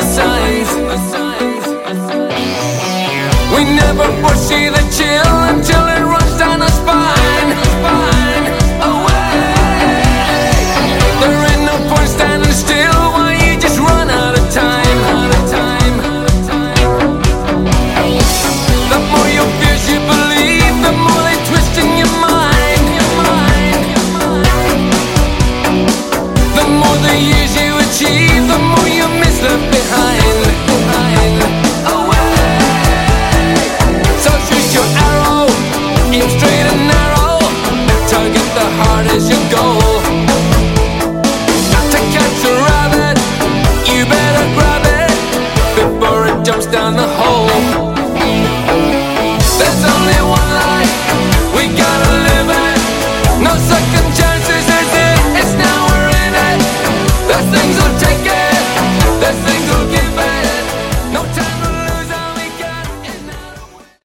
signs. We never foresee the chill until it runs down our spine. Away. There ain't no point standing still while you just run out of time. The more your fears you believe, the more they twist in your mind. The more the years you achieve, the more you miss left behind. Away. So shoot your arrow, aim straight and narrow, target the heart as your goal. To catch a rabbit, you better grab it before it jumps down the